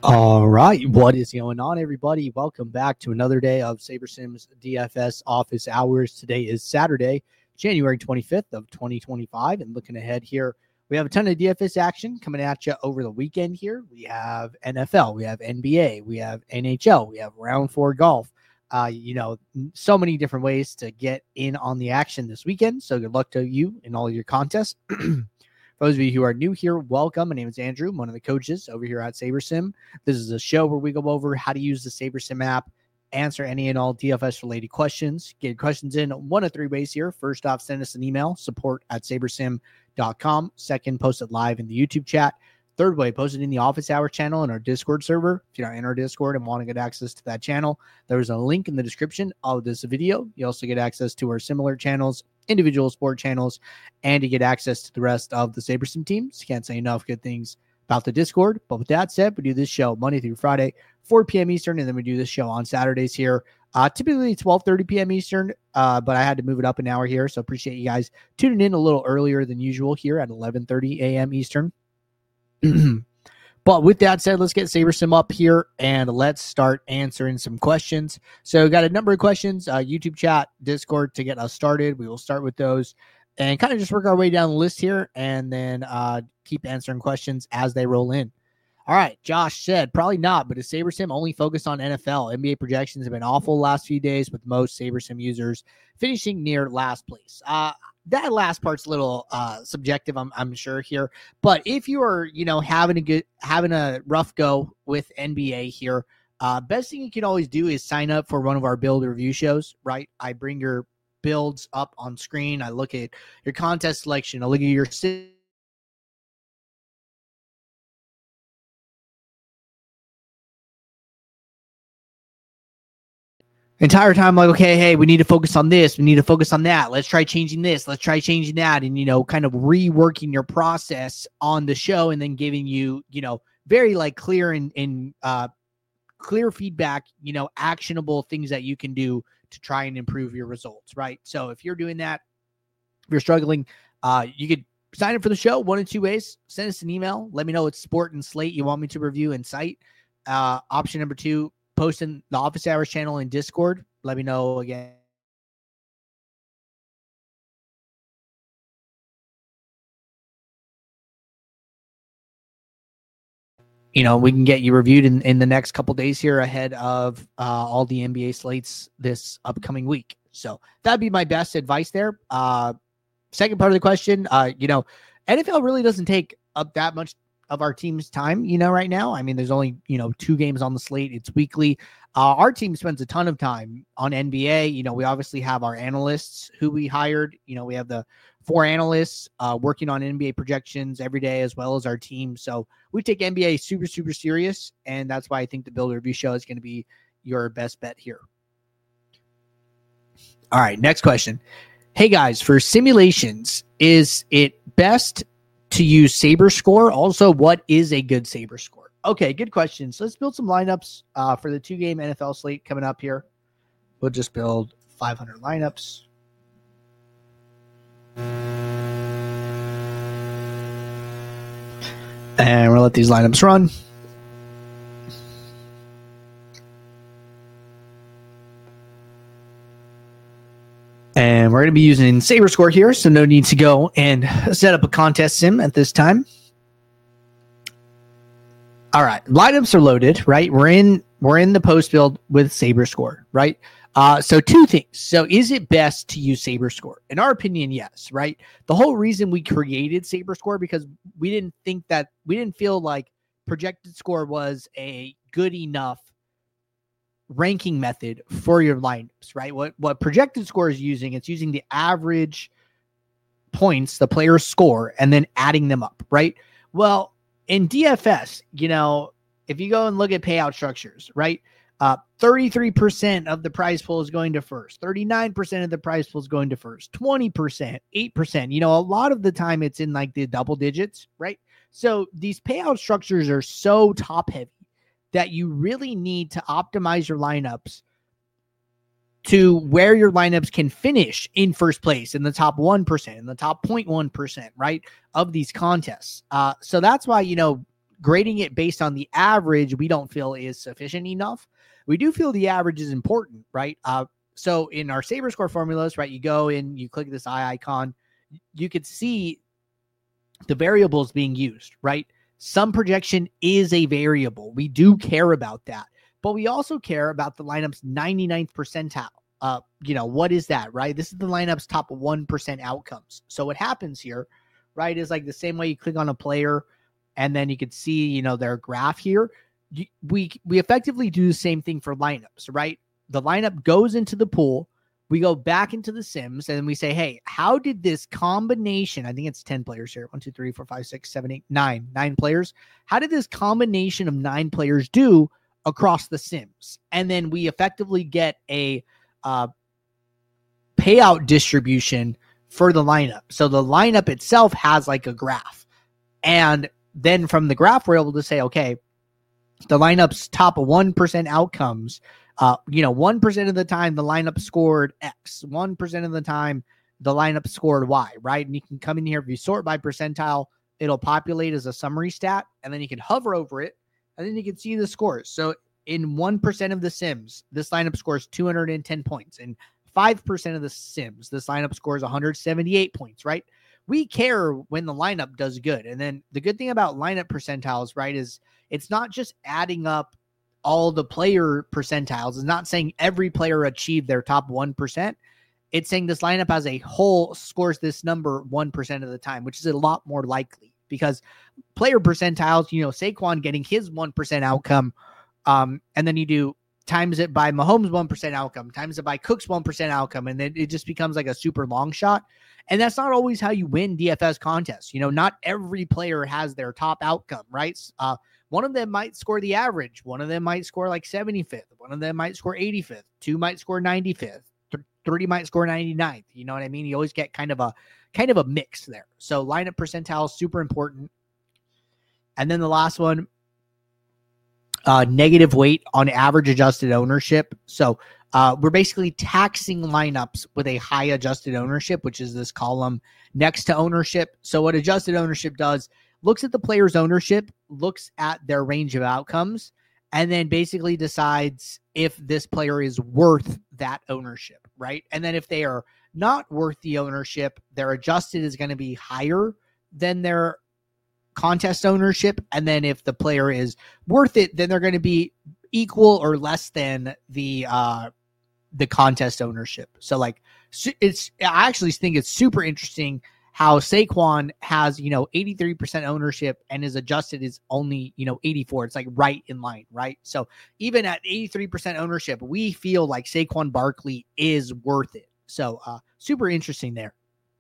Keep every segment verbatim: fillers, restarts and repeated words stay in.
All right, what is going on, everybody? Welcome back to another day of SaberSims D F S office hours. Today is Saturday, January twenty-fifth of twenty twenty-five, and looking ahead here, we have a ton of D F S action coming at you over the weekend here. We have N F L, we have N B A, we have N H L, we have round four golf. Uh, you know, so many different ways to get in on the action this weekend. So good luck to you in all your contests. For those of you who are new here, welcome. My name is Andrew. I'm one of the coaches over here at SaberSim. This is a show where we go over how to use the SaberSim app, answer any and all D F S-related questions, get questions in one of three ways here. First off, send us an email, support at sabersim dot com. Second, post it live in the YouTube chat. Third way, post it in the office hour channel in our Discord server. If you're not in our Discord and want to get access to that channel, there's a link in the description of this video. You also get access to our similar channels, individual sport channels, and you get access to the rest of the SaberSim teams. Can't say enough good things about the Discord. But with that said, we do this show Monday through Friday, four p.m. Eastern, and then we do this show on Saturdays here, uh, typically twelve thirty p.m. Eastern, uh, but I had to move it up an hour here, so appreciate you guys tuning in a little earlier than usual here at eleven thirty a.m. Eastern. But with that said, let's get SaberSim up here and let's start answering some questions. So got a number of questions, uh, YouTube chat, Discord to get us started. We will start with those and kind of just work our way down the list here and then uh, keep answering questions as they roll in. All right, Josh said, probably not, but is SaberSim only focused on N F L? N B A projections have been awful the last few days with most SaberSim users finishing near last place. Uh, that last part's a little uh, subjective, I'm, I'm sure here. But if you are, you know, having a good, having a rough go with N B A here, uh, best thing you can always do is sign up for one of our build review shows, right? I bring your builds up on screen. I look at your contest selection. I look at your entire time, like, okay, hey, we need to focus on this. We need to focus on that. Let's try changing this. Let's try changing that. And, you know, kind of reworking your process on the show and then giving you, you know, very like clear and, and uh, clear feedback, you know, actionable things that you can do to try and improve your results, right? So if you're doing that, if you're struggling, uh, you could sign up for the show one of two ways. Send us an email. Let me know it's sport and slate you want me to review and cite. Uh, option number two, post in the office hours channel in Discord. Let me know again. You know, we can get you reviewed in, in the next couple days here ahead of uh, all the N B A slates this upcoming week. So that'd be my best advice there. Uh, second part of the question, uh, you know, N F L really doesn't take up that much of our team's time, you know, right now. I mean, there's only, you know, two games on the slate. It's weekly. Uh, our team spends a ton of time on N B A. You know, we obviously have our analysts who we hired. You know, we have the four analysts uh, working on N B A projections every day, as well as our team. So we take N B A super, super serious. And that's why I think the Build Review Show is going to be your best bet here. All right, next question. Hey guys, for simulations, is it best to use Saber Score? Also, what is a good Saber Score? Okay, good question. So let's build some lineups uh, for the two-game N F L slate coming up here. We'll just build five hundred lineups. And we'll let these lineups run. And we're going to be using Saber Score here, so no need to go and set up a contest sim at this time. All right, lineups are loaded, right? We're in we're in the post build with Saber Score, right? Uh, so two things. So is it best to use Saber Score? In our opinion, yes, right? The whole reason we created Saber Score because we didn't think that we didn't feel like projected score was a good enough ranking method for your lineups, right? What what projected score is using, it's using the average points the players score and then adding them up, right? Well, in D F S, you know, if you go and look at payout structures, right? Uh, thirty-three percent of the prize pool is going to first, thirty-nine percent of the prize pool is going to first, twenty percent, eight percent. You know, a lot of the time it's in like the double digits, right? So these payout structures are so top heavy that you really need to optimize your lineups to where your lineups can finish in first place in the top one percent, in the top zero point one percent, right, of these contests. Uh, so that's why, you know, grading it based on the average, we don't feel is sufficient enough. We do feel the average is important, right? Uh, so in our SaberScore formulas, right, you go in, you click this eye icon, you could see the variables being used, right? Some projection is a variable. We do care about that, but we also care about the lineup's ninety-ninth percentile. Uh, you know, what is that, right? This is the lineup's top one percent outcomes. So what happens here, right, is like the same way you click on a player and then you could see, you know, their graph here. We, we effectively do the same thing for lineups, right? The lineup goes into the pool. We go back into the sims and we say, hey, how did this combination, I think it's ten players here, one, two, three, four, five, six, seven, eight, nine, nine players. How did this combination of nine players do across the sims? And then we effectively get a uh, payout distribution for the lineup. So the lineup itself has like a graph. And then from the graph, we're able to say, okay, the lineup's top one percent outcomes, uh, you know, one percent of the time the lineup scored X, one percent of the time the lineup scored Y, right? And you can come in here, if you sort by percentile, it'll populate as a summary stat, and then you can hover over it, and then you can see the scores. So in one percent of the sims, this lineup scores two hundred ten points. In five percent of the sims, this lineup scores one hundred seventy-eight points, right? We care when the lineup does good. And then the good thing about lineup percentiles, right, is it's not just adding up all the player percentiles. It's not saying every player achieved their top one percent. It's saying this lineup as a whole scores this number one percent of the time, which is a lot more likely because player percentiles, you know, Saquon getting his one percent outcome, um, and then you do times it by Mahomes' one percent outcome, times it by Cook's one percent outcome, and then it just becomes like a super long shot. And that's not always how you win D F S contests. You know, not every player has their top outcome, right? Uh, one of them might score the average. One of them might score like seventy-fifth. One of them might score eighty-fifth. Two might score ninety-fifth. Th- three might score ninety-ninth. You know what I mean? You always get kind of a kind of a mix there. So lineup percentile is super important. And then the last one, uh, negative weight on average adjusted ownership. So uh, we're basically taxing lineups with a high adjusted ownership, which is this column next to ownership. So what adjusted ownership does, looks at the player's ownership, looks at their range of outcomes, and then basically decides if this player is worth that ownership, right? And then if they are not worth the ownership, their adjusted is going to be higher than their contest ownership. And then if the player is worth it, then they're going to be equal or less than the uh, the contest ownership. So like it's, I actually think it's super interesting how Saquon has, you know, eighty-three percent ownership and his adjusted is only, you know, eighty-four. It's like right in line, right? So even at eighty-three percent ownership, we feel like Saquon Barkley is worth it. So uh, super interesting there.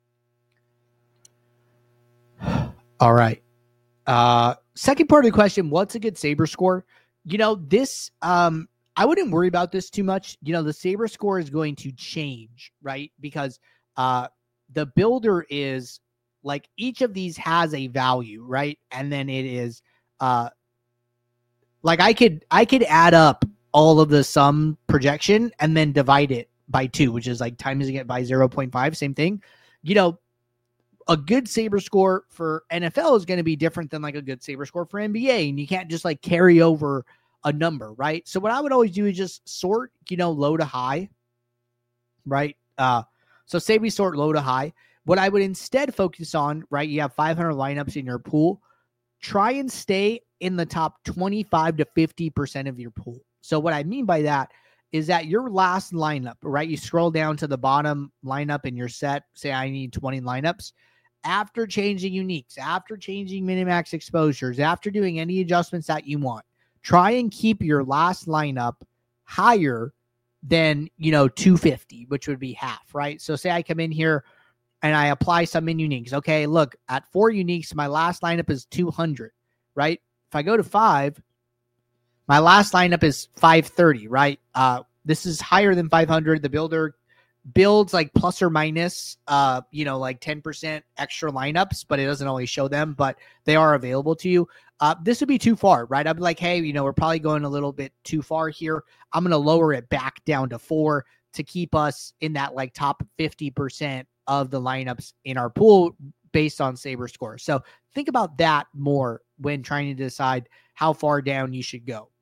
All right. Uh, second part of the question, what's a good Saber score? You know, this, um, I wouldn't worry about this too much. You know, the Saber score is going to change, right? Because uh, the builder is like each of these has a value, right? And then it is uh, like I could I could add up all of the sum projection and then divide it by two, which is like timesing it by zero point five. Same thing. You know, a good Saber score for N F L is going to be different than like a good Saber score for N B A. And you can't just like carry over a number, right? So what I would always do is just sort, you know, low to high, right? Uh, so say we sort low to high. What I would instead focus on, right? You have five hundred lineups in your pool. Try and stay in the top twenty-five to fifty percent of your pool. So what I mean by that is that your last lineup, right? You scroll down to the bottom lineup in your set. Say I need twenty lineups. After changing uniques, after changing minimax exposures, after doing any adjustments that you want, try and keep your last lineup higher than, you know, two fifty, which would be half, right? So say I come in here and I apply some in uniques. Okay, look, at four uniques, my last lineup is two hundred, right? If I go to five, my last lineup is five thirty, right? Uh, this is higher than five hundred. The builder builds like plus or minus, uh, you know, like ten percent extra lineups, but it doesn't always show them, but they are available to you. Uh, this would be too far, right? I'd be like, hey, you know, we're probably going a little bit too far here. I'm going to lower it back down to four to keep us in that like top fifty percent of the lineups in our pool based on Saber score. So think about that more when trying to decide how far down you should go.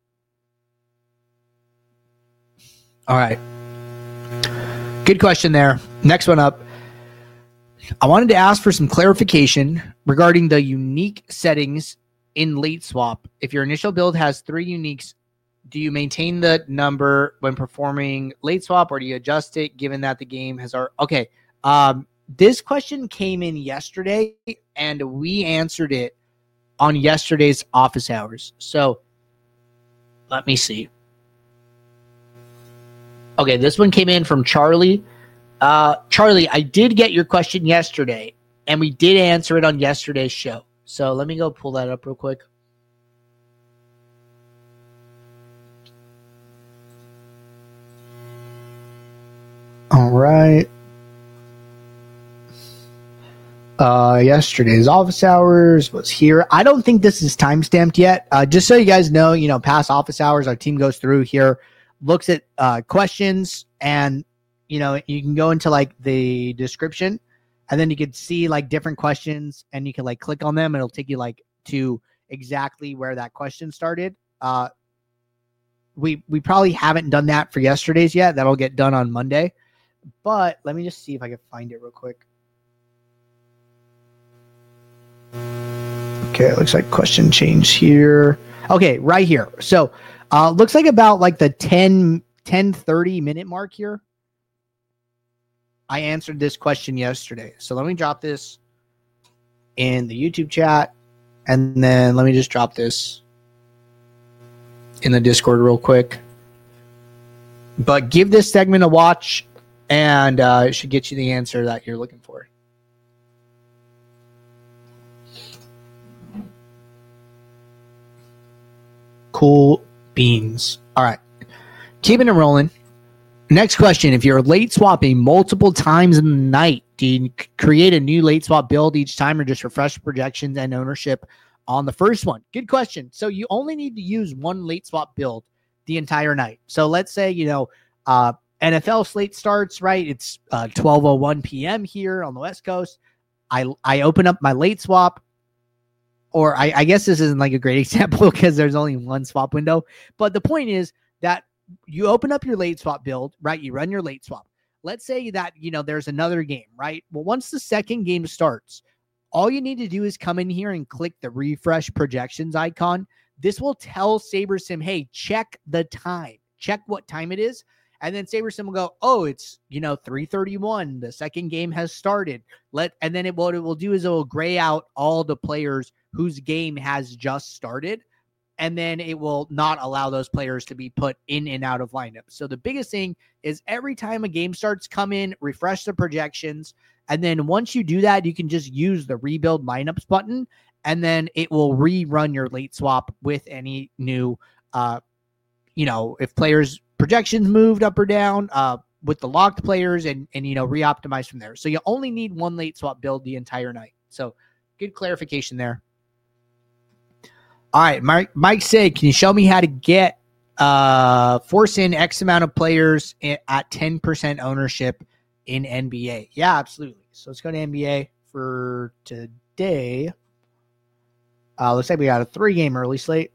All right. Good question there. Next one up. I wanted to ask for some clarification regarding the unique settings in late swap. If your initial build has three uniques, do you maintain the number when performing late swap, or do you adjust it given that the game has our okay? Um, this question came in yesterday, and we answered it on yesterday's office hours. So let me see. Okay, this one came in from Charlie. Uh, Charlie, I did get your question yesterday, and we did answer it on yesterday's show. So let me go pull that up real quick. All right. Uh, yesterday's office hours was here. I don't think this is timestamped yet. Uh, just so you guys know, you know, past office hours, our team goes through here, looks at uh, questions, and, you know, you can go into like the description, and then you can see like different questions, and you can like click on them, and it'll take you like to exactly where that question started. Uh, we we probably haven't done that for yesterday's yet. That'll get done on Monday. But let me just see if I can find it real quick. Okay, it looks like question change here. Okay, right here. So uh looks like about like the ten, ten thirty minute mark here. I answered this question yesterday. So let me drop this in the YouTube chat, and then let me just drop this in the Discord real quick. But give this segment a watch, and uh, it should get you the answer that you're looking for. Cool beans. All right. Keeping it rolling. Next question. If you're late swapping multiple times in the night, do you create a new late swap build each time, or just refresh projections and ownership on the first one? Good question. So you only need to use one late swap build the entire night. So let's say, you know, uh, N F L slate starts, right? It's uh, twelve oh one p.m. here on the West Coast. I I open up my late swap, or I, I guess this isn't like a great example because there's only one swap window. But the point is that you open up your late swap build, right? You run your late swap. Let's say that, you know, there's another game, right? Well, once the second game starts, all you need to do is come in here and click the refresh projections icon. This will tell SaberSim, hey, check the time. Check what time it is. And then SaberSim will go, oh, it's, you know, three thirty-one. The second game has started. Let and then it what it will do is it will gray out all the players whose game has just started. And then it will not allow those players to be put in and out of lineups. So the biggest thing is every time a game starts, come in, refresh the projections. And then once you do that, you can just use the rebuild lineups button, and then it will rerun your late swap with any new, uh, you know, if players projections moved up or down, uh, with the locked players, and, and, you know, re-optimize from there. So you only need one late swap build the entire night. So good clarification there. All right, Mike, Mike said, can you show me how to get, uh, force in X amount of players at ten percent ownership in N B A? Yeah, absolutely. So let's go to N B A for today. Uh, looks like we got a three-game early slate.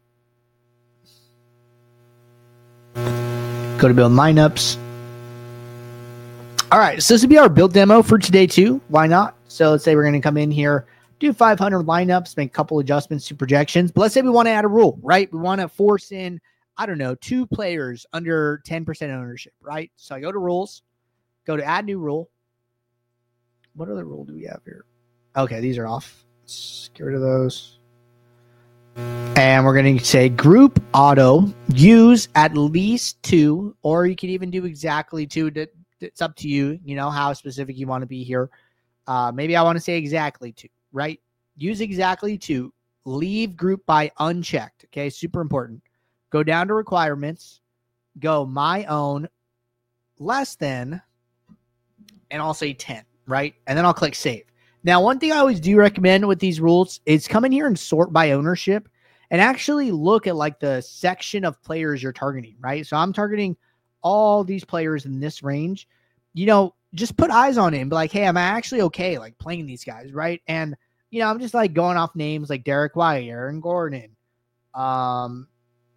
Go to build lineups. All right, so this will be our build demo for today too. Why not? So let's say we're going to come in here, do five hundred lineups, make a couple adjustments to projections. But let's say we want to add a rule, right? We want to force in, I don't know, two players under ten percent ownership, right? So I go to rules, go to add new rule. What other rule do we have here? Okay, these are off. Let's get rid of those. And we're going to say group auto, use at least two, or you can even do exactly two. It's up to you, you know, how specific you want to be here. Uh, maybe I want to say exactly two, right? Use exactly two. Leave group by unchecked. Okay, super important. Go down to requirements. Go my own less than, and I'll say ten, right? And then I'll click save. Now, one thing I always do recommend with these rules is come in here and sort by ownership and actually look at like the section of players you're targeting, right? So I'm targeting all these players in this range. You know, just put eyes on it and be like, hey, am I actually okay like playing these guys, right? And, you know, I'm just like going off names like Derek White, Aaron Gordon, um,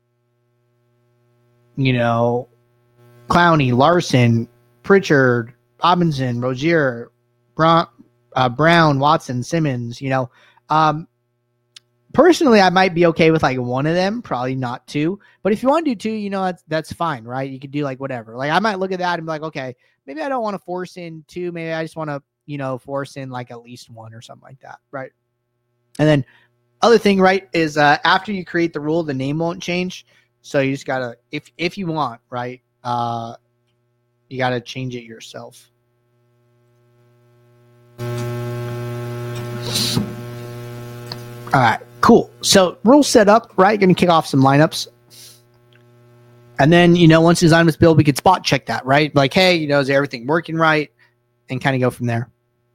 you know, Clowney, Larson, Pritchard, Robinson, Rozier, Brown, uh, Brown, Watson, Simmons, you know. Um, personally, I might be okay with like one of them, probably not two. But if you want to do two, you know, that's that's fine, right? You could do like whatever. Like I might look at that and be like, okay, maybe I don't want to force in two. Maybe I just want to, you know, force in like at least one or something like that, right? And then other thing, right, is uh, after you create the rule, the name won't change. So you just gotta, if if you want, right, uh, you gotta change it yourself. All right, cool. So rule set up, right? Going to kick off some lineups. And then, you know, once design was built, we could spot check that, right? Like, hey, you know, is everything working right? And kind of go from there.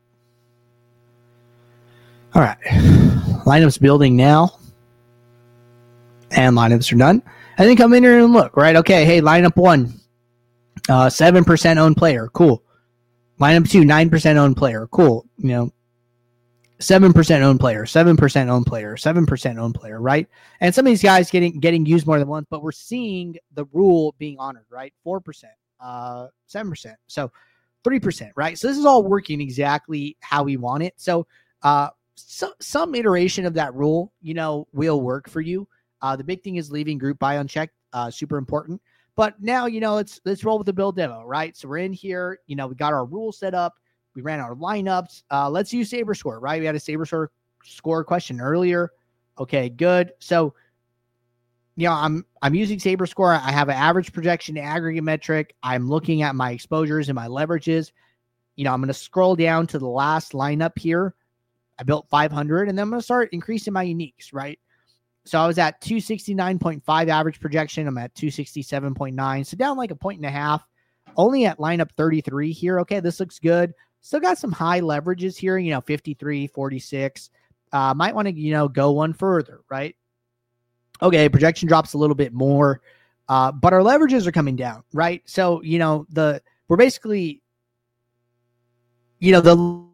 All right. Lineups building now. And lineups are done. And then come in here and look, right? Okay, hey, lineup one, uh, seven percent owned player. Cool. Lineup two, nine percent owned player. Cool. You know, seven percent owned player, seven percent owned player, seven percent owned player, right? And some of these guys getting getting used more than once, but we're seeing the rule being honored, right? four percent, uh, seven percent, so three percent, right? So this is all working exactly how we want it. So, uh, so some iteration of that rule, you know, will work for you. Uh, the big thing is leaving group buy unchecked, uh, super important. But now, you know, let's let's roll with the build demo, right? So we're in here, you know, we got our rule set up. We ran our lineups. Uh, let's use Saber Score, right? We had a Saber Score score question earlier. Okay, good. So, you know, I'm I'm using Saber Score. I have an average projection aggregate metric. I'm looking at my exposures and my leverages. You know, I'm going to scroll down to the last lineup here. I built five hundred, and then I'm going to start increasing my uniques, right? So I was at two sixty-nine point five average projection. I'm at two sixty-seven point nine. So down like a point and a half. Only at lineup thirty-three here. Okay, this looks good. Still got some high leverages here, you know, fifty-three, forty-six. Uh, might want to, you know, go one further, right? Okay, projection drops a little bit more, uh, but our leverages are coming down, right? So, you know, the we're basically, you know, the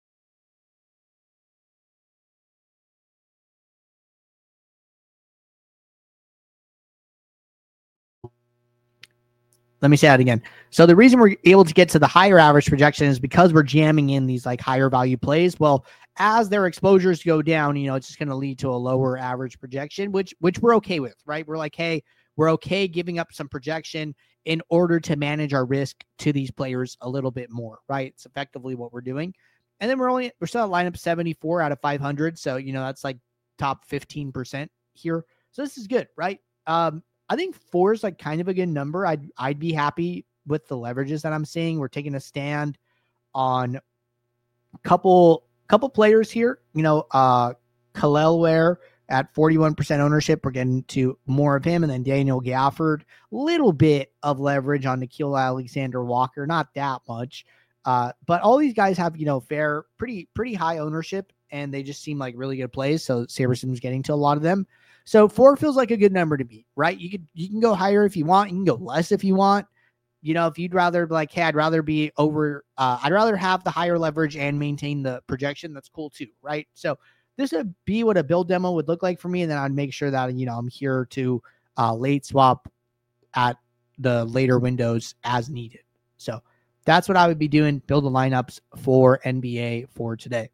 Let me say that again. So the reason we're able to get to the higher average projection is because we're jamming in these like higher value plays. Well, as their exposures go down, you know, it's just going to lead to a lower average projection, which which we're okay with, right? We're like, hey, we're okay giving up some projection in order to manage our risk to these players a little bit more, right? It's effectively what we're doing. And then we're only we're still at lineup seventy-four out of five hundred. So, you know, that's like top fifteen percent here. So this is good, right? Um, I think four is like kind of a good number. I'd I'd be happy with the leverages that I'm seeing. We're taking a stand on a couple couple players here. You know, uh, Kalel Ware at forty-one percent ownership. We're getting to more of him, and then Daniel Gafford. Little bit of leverage on Nickeil Alexander Walker, not that much. Uh, but all these guys have, you know, fair, pretty pretty high ownership, and they just seem like really good plays. So SaberSim's getting to a lot of them. So four feels like a good number to beat, right? You could you can go higher if you want. You can go less if you want. You know, if you'd rather be like, hey, I'd rather be over, uh, I'd rather have the higher leverage and maintain the projection. That's cool too, right? So this would be what a build demo would look like for me, and then I'd make sure that, you know, I'm here to uh, late swap at the later windows as needed. So that's what I would be doing. Build the lineups for N B A for today.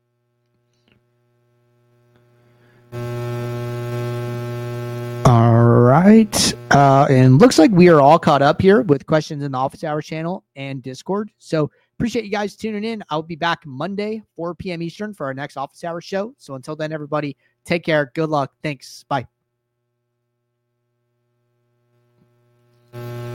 All right. Uh, and looks like we are all caught up here with questions in the Office Hours channel and Discord. So appreciate you guys tuning in. I'll be back Monday, four p.m. Eastern for our next Office Hours show. So until then, everybody, take care. Good luck. Thanks. Bye.